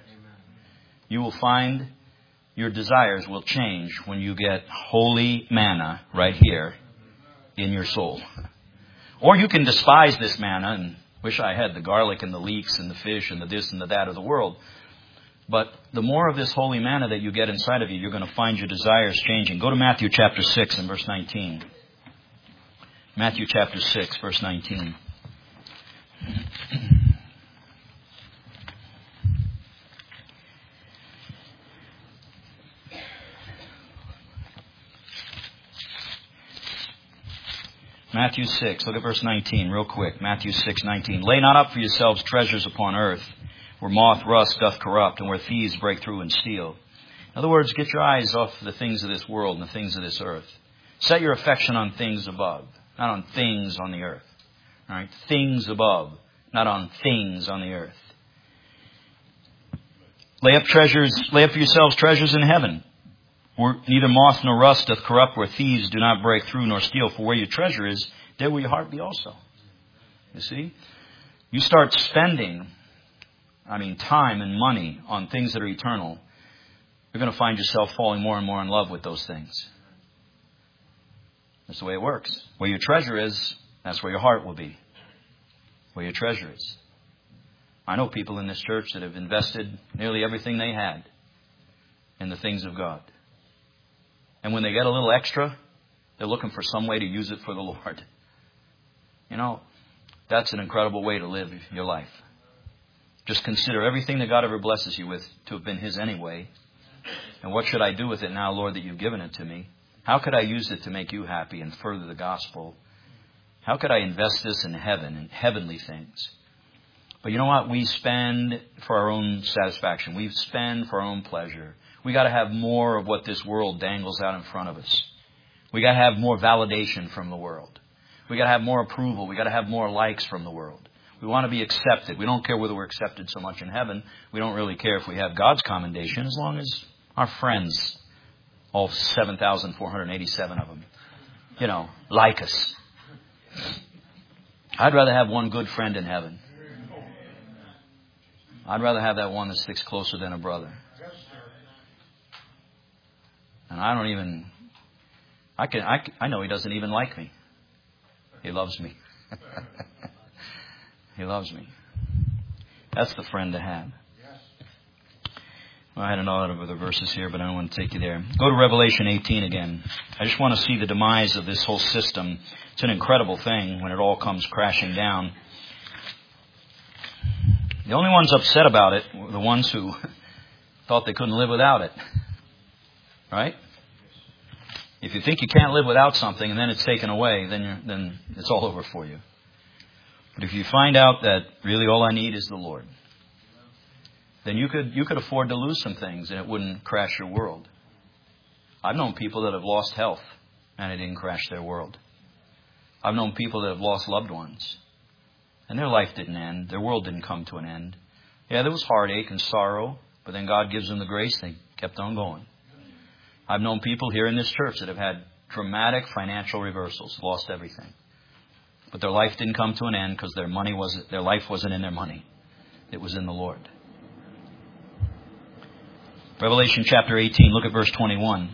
Speaker 1: You will find your desires will change when you get holy manna right here in your soul. Or you can despise this manna and wish I had the garlic and the leeks and the fish and the this and the that of the world. But the more of this holy manna that you get inside of you, you're going to find your desires changing. Go to Matthew chapter six and verse nineteen. Matthew chapter six, verse nineteen. Matthew six, look at verse nineteen real quick. Matthew six, nineteen. Lay not up for yourselves treasures upon earth, where moth, rust doth corrupt, and where thieves break through and steal. In other words, get your eyes off the things of this world and the things of this earth. Set your affection on things above, not on things on the earth. All right? Things above, not on things on the earth. Lay up treasures, lay up for yourselves treasures in heaven, where neither moth nor rust doth corrupt, where thieves do not break through nor steal. For where your treasure is, there will your heart be also. You see? You start spending, I mean, time and money on things that are eternal, you're going to find yourself falling more and more in love with those things. That's the way it works. Where your treasure is, that's where your heart will be. Where your treasure is. I know people in this church that have invested nearly everything they had in the things of God. And when they get a little extra, they're looking for some way to use it for the Lord. You know, that's an incredible way to live your life. Just consider everything that God ever blesses you with to have been His anyway. And what should I do with it now, Lord, that you've given it to me? How could I use it to make you happy and further the gospel? How could I invest this in heaven and heavenly things? But you know what? We spend for our own satisfaction. We spend for our own pleasure. We got to have more of what this world dangles out in front of us. We got to have more validation from the world. We got to have more approval. We got to have more likes from the world. We want to be accepted. We don't care whether we're accepted so much in heaven. We don't really care if we have God's commendation as long as our friends, all seven thousand four hundred eighty-seven of them, you know, like us. I'd rather have one good friend in heaven. I'd rather have that one that sticks closer than a brother. And I don't even, I can, I, I know he doesn't even like me. He loves me. He loves me. That's the friend to have. Well, I had a lot of other verses here, but I don't want to take you there. Go to Revelation eighteen again. I just want to see the demise of this whole system. It's an incredible thing when it all comes crashing down. The only ones upset about it were the ones who thought they couldn't live without it. Right? If you think you can't live without something and then it's taken away, then you're, then it's all over for you. But if you find out that really all I need is the Lord, then you could you could afford to lose some things and it wouldn't crash your world. I've known people that have lost health and it didn't crash their world. I've known people that have lost loved ones and their life didn't end. Their world didn't come to an end. Yeah, there was heartache and sorrow, but then God gives them the grace. They kept on going. I've known people here in this church that have had dramatic financial reversals, lost everything. But their life didn't come to an end because their money wasn't, their life wasn't in their money. It was in the Lord. Revelation chapter eighteen, look at verse twenty-one.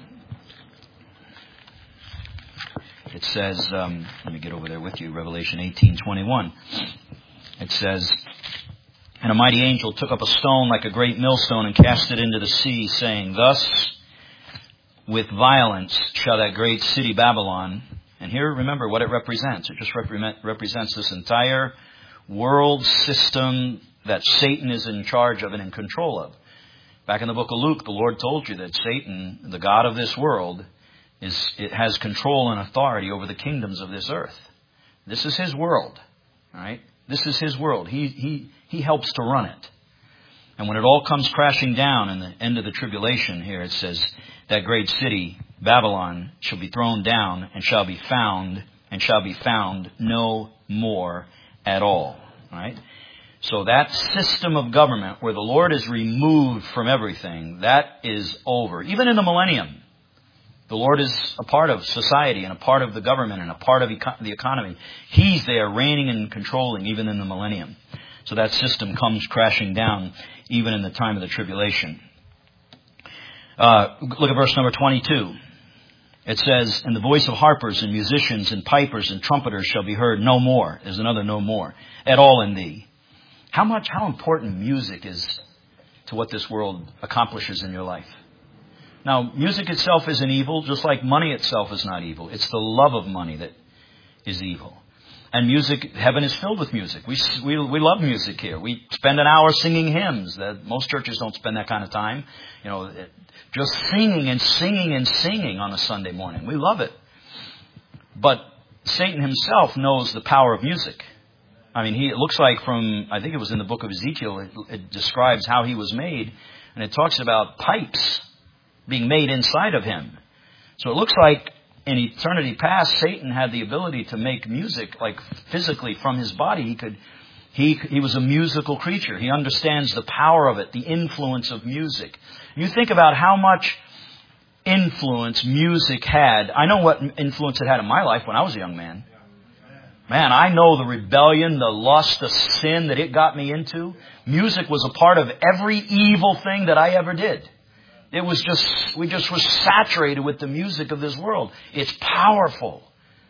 Speaker 1: It says, um, let me get over there with you, Revelation eighteen twenty-one. It says, and a mighty angel took up a stone like a great millstone and cast it into the sea, saying, thus with violence shall that great city Babylon. And here, remember what it represents. It just represent, represents this entire world system that Satan is in charge of and in control of. Back in the book of Luke, the Lord told you that Satan, the god of this world, is it has control and authority over the kingdoms of this earth. This is his world. All right? This is his world. He he he helps to run it. And when it all comes crashing down in the end of the tribulation here, it says, that great city, Babylon, shall be thrown down and shall be found and shall be found no more at all. All right? So that system of government where the Lord is removed from everything, that is over. Even in the millennium, the Lord is a part of society and a part of the government and a part of eco- the economy. He's there reigning and controlling even in the millennium. So that system comes crashing down even in the time of the tribulation. Uh, look at verse number twenty-two. It says, and the voice of harpers and musicians and pipers and trumpeters shall be heard no more. There's another no more. At all in thee. How much, how important music is to what this world accomplishes in your life. Now, music itself isn't evil, just like money itself is not evil. It's the love of money that is evil. And music, heaven is filled with music. We, we, we love music here. We spend an hour singing hymns. That most churches don't spend that kind of time. You know, it, just singing and singing and singing on a Sunday morning. We love it. But Satan himself knows the power of music. I mean, he, it looks like from, I think it was in the book of Ezekiel, it, it describes how he was made. And it talks about pipes being made inside of him. So it looks like in eternity past, Satan had the ability to make music, like physically from his body. He could, he, he was a musical creature. He understands the power of it, the influence of music. You think about how much influence music had. I know what influence it had in my life when I was a young man. Man, I know the rebellion, the lust, the sin that it got me into. Music was a part of every evil thing that I ever did. It was just, we just were saturated with the music of this world. It's powerful.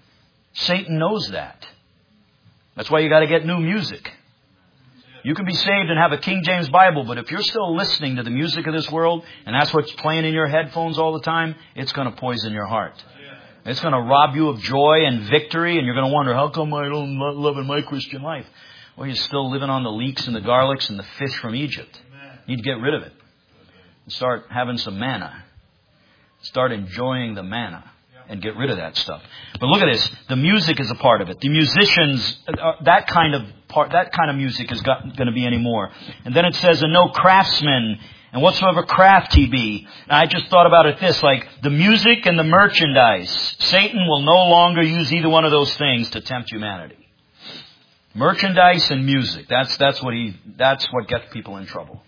Speaker 1: Satan knows that. That's why you got to get new music. You can be saved and have a King James Bible, but if you're still listening to the music of this world, and that's what's playing in your headphones all the time, it's going to poison your heart. It's going to rob you of joy and victory, and you're going to wonder, how come I don't love in my Christian life? Well, you're still living on the leeks and the garlics and the fish from Egypt. You need to get rid of it. And start having some manna. Start enjoying the manna and get rid of that stuff. But look at this. The music is a part of it. The musicians, uh, that kind of part, that kind of music is not going to be anymore. And then it says, and no craftsman, and whatsoever craft he be. And I just thought about it this, like the music and the merchandise. Satan will no longer use either one of those things to tempt humanity. Merchandise and music. That's, that's what he, that's what gets people in trouble.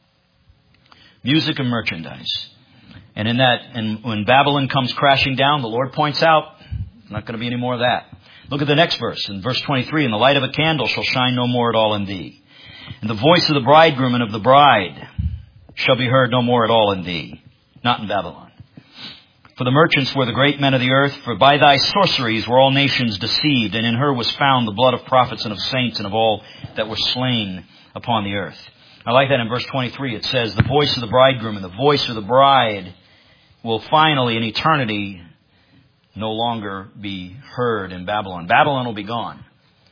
Speaker 1: Music and merchandise. And in that, and when Babylon comes crashing down, the Lord points out, not going to be any more of that. Look at the next verse. In verse twenty-three, and the light of a candle shall shine no more at all in thee. And the voice of the bridegroom and of the bride shall be heard no more at all in thee. Not in Babylon. For the merchants were the great men of the earth, for by thy sorceries were all nations deceived, and in her was found the blood of prophets and of saints and of all that were slain upon the earth. I like that in verse twenty-three. It says, the voice of the bridegroom and the voice of the bride will finally, in eternity, no longer be heard in Babylon. Babylon will be gone.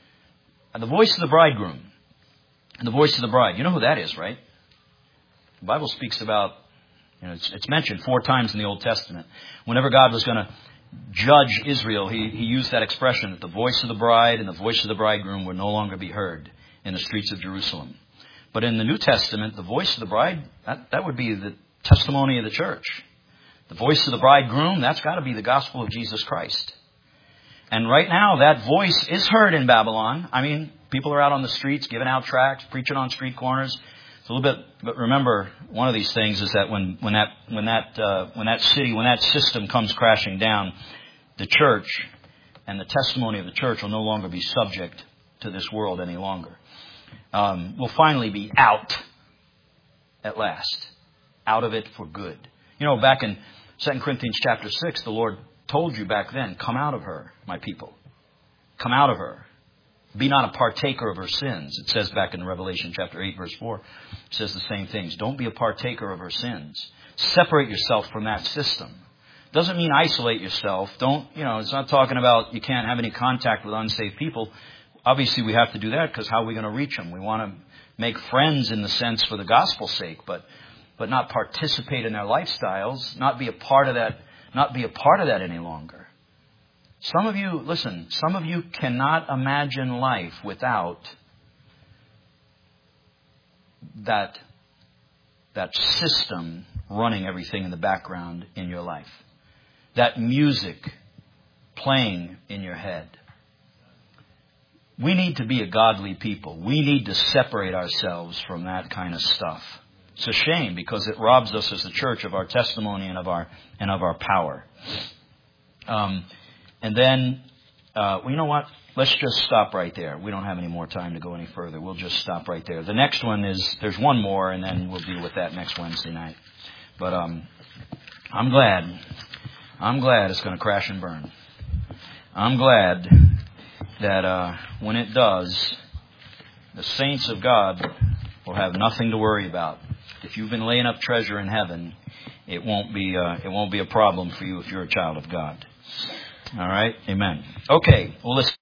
Speaker 1: And the voice of the bridegroom and the voice of the bride. You know who that is, right? The Bible speaks about, you know, it's, it's mentioned four times in the Old Testament. Whenever God was going to judge Israel, he, he used that expression that the voice of the bride and the voice of the bridegroom would no longer be heard in the streets of Jerusalem. But in the New Testament, the voice of the bride, that, that would be the testimony of the church. The voice of the bridegroom, that's got to be the gospel of Jesus Christ. And right now, that voice is heard in Babylon. I mean, people are out on the streets, giving out tracts, preaching on street corners. It's a little bit, but remember, one of these things is that when, when that, when that, uh, when that city, when that system comes crashing down, the church and the testimony of the church will no longer be subject to this world any longer. Um, we'll finally be out at last, out of it for good. You know, back in Second Corinthians chapter six, the Lord told you back then, come out of her, my people. Come out of her. Be not a partaker of her sins. It says back in Revelation chapter eight, verse four, it says the same things. Don't be a partaker of her sins. Separate yourself from that system. Doesn't mean isolate yourself. Don't, you know, it's not talking about you can't have any contact with unsaved people. Obviously, we have to do that because how are we going to reach them? We want to make friends in the sense for the gospel's sake, but but not participate in their lifestyles, not be a part of that, not be a part of that any longer. Some of you, listen, some of you cannot imagine life without that, that system running everything in the background in your life. That music playing in your head. We need to be a godly people. We need to separate ourselves from that kind of stuff. It's a shame because it robs us as a church of our testimony and of our and of our power. Um, and then, uh, well, you know what? Let's just stop right there. We don't have any more time to go any further. We'll just stop right there. The next one is, there's one more, and then we'll deal with that next Wednesday night. But um, I'm glad. I'm glad it's going to crash and burn. I'm glad that uh, when it does, the saints of God will have nothing to worry about. If you've been laying up treasure in heaven, it won't be uh, it won't be a problem for you if you're a child of God. All right? Amen. Okay. Well, listen.